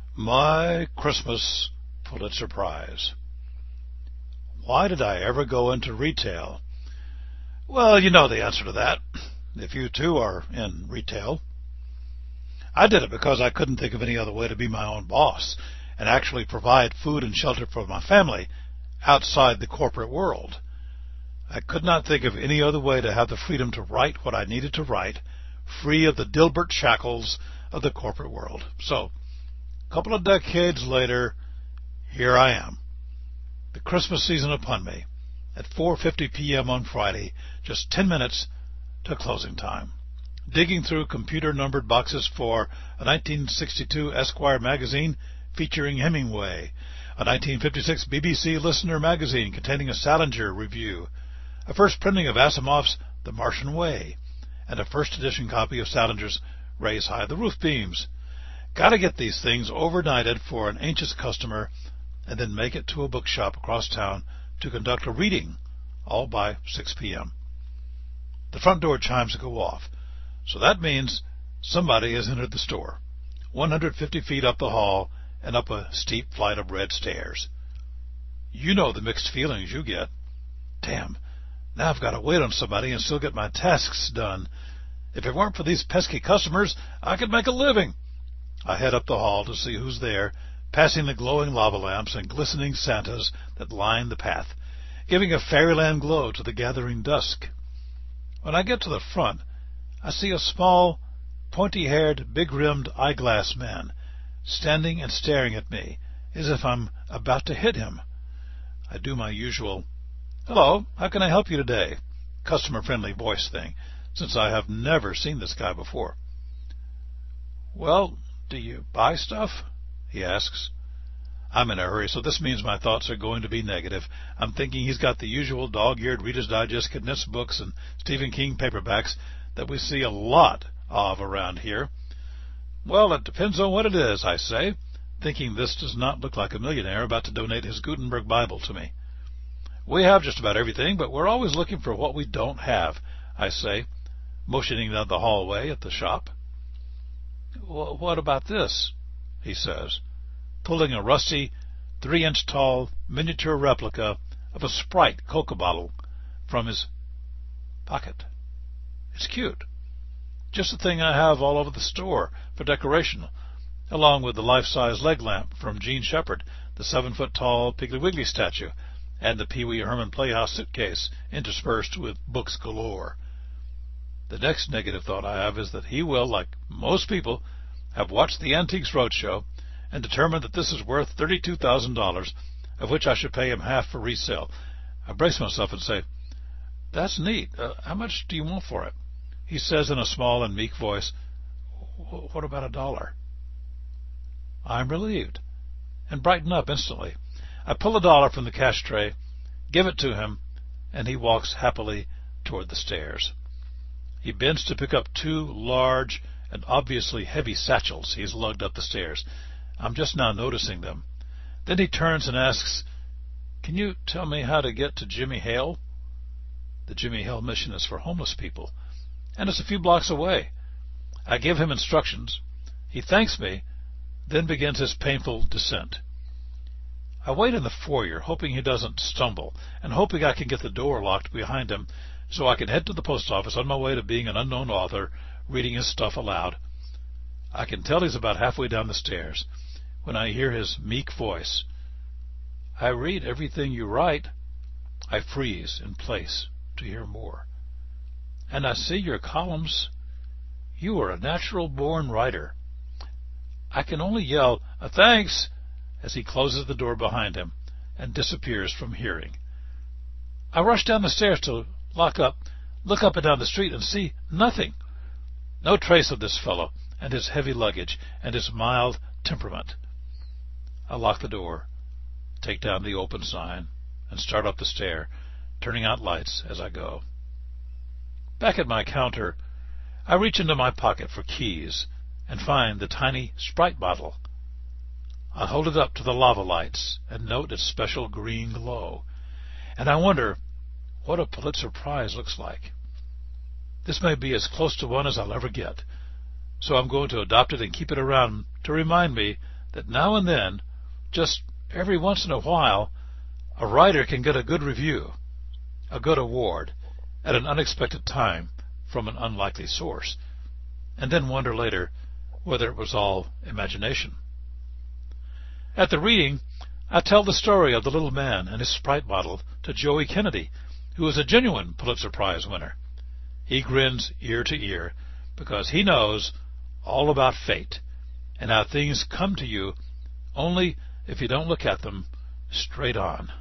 My Christmas Pulitzer Prize. Why did I ever go into retail? Well, you know the answer to that, if you too are in retail. I did it because I couldn't think of any other way to be my own boss and actually provide food and shelter for my family outside the corporate world. I could not think of any other way to have the freedom to write what I needed to write, free of the Dilbert shackles of the corporate world. So, a couple of decades later, here I am. The Christmas season upon me, at 4:50 p.m. on Friday, just 10 minutes to closing time, digging through computer-numbered boxes for a 1962 Esquire magazine featuring Hemingway, a 1956 BBC Listener magazine containing a Salinger review, a first printing of Asimov's The Martian Way, and a first edition copy of Salinger's Raise High the Roof Beams. Got to get these things overnighted for an anxious customer and then make it to a bookshop across town to conduct a reading, all by 6 p.m. The front door chimes go off, so that means somebody has entered the store, 150 feet up the hall and up a steep flight of red stairs. You know the mixed feelings you get. Damn, now I've got to wait on somebody and still get my tasks done. If it weren't for these pesky customers, I could make a living. I head up the hall to see who's there, passing the glowing lava lamps and glistening Santas that line the path, giving a fairyland glow to the gathering dusk. When I get to the front, I see a small, pointy-haired, big-rimmed eyeglass man standing and staring at me as if I'm about to hit him. I do my usual, "Hello, how can I help you today?" customer-friendly voice thing, since I have never seen this guy before. "Well, do you buy stuff?" he asks. I'm in a hurry, so this means my thoughts are going to be negative. I'm thinking he's got the usual dog-eared Reader's Digest condensed books and Stephen King paperbacks that we see a lot of around here. "Well, it depends on what it is," I say, thinking this does not look like a millionaire about to donate his Gutenberg Bible to me. "We have just about everything, but we're always looking for what we don't have," I say, motioning down the hallway at the shop. "What about this?" he says, pulling a rusty, 3-inch tall miniature replica of a Sprite Coca bottle from his pocket. It's cute. Just the thing I have all over the store for decoration, along with the life-size leg lamp from Gene Shepard, the 7-foot-tall Piggly Wiggly statue, and the Pee Wee Herman Playhouse suitcase interspersed with books galore. The next negative thought I have is that he will, like most people, have watched the Antiques Roadshow and determined that this is worth $32,000, of which I should pay him half for resale. I brace myself and say, "That's neat. How much do you want for it?" He says in a small and meek voice, "What about $1?" I'm relieved and brighten up instantly. I pull $1 from the cash tray, give it to him, and he walks happily toward the stairs. He bends to pick up 2 large and obviously heavy satchels he's lugged up the stairs. I'm just now noticing them. Then he turns and asks, "Can you tell me how to get to Jimmy Hale?" The Jimmy Hale mission is for homeless people, and it's a few blocks away. I give him instructions. He thanks me, then begins his painful descent. I wait in the foyer, hoping he doesn't stumble, and hoping I can get the door locked behind him so I can head to the post office on my way to being an unknown author, reading his stuff aloud. I can tell he's about halfway down the stairs when I hear his meek voice. "I read everything you write." I freeze in place to hear more. "And I see your columns. You are a natural-born writer." I can only yell, "Thanks," as he closes the door behind him and disappears from hearing. I rush down the stairs to look up and down the street, and see nothing. No trace of this fellow and his heavy luggage and his mild temperament. I lock the door, take down the open sign, and start up the stair, turning out lights as I go. Back at my counter, I reach into my pocket for keys and find the tiny Sprite bottle. I hold it up to the lava lights and note its special green glow, and I wonder what a Pulitzer Prize looks like. This may be as close to one as I'll ever get, so I'm going to adopt it and keep it around to remind me that now and then, just every once in a while, a writer can get a good review, a good award, at an unexpected time from an unlikely source, and then wonder later whether it was all imagination. At the reading, I tell the story of the little man and his Sprite bottle to Joey Kennedy, who is a genuine Pulitzer Prize winner. He grins ear to ear because he knows all about fate and how things come to you only if you don't look at them straight on.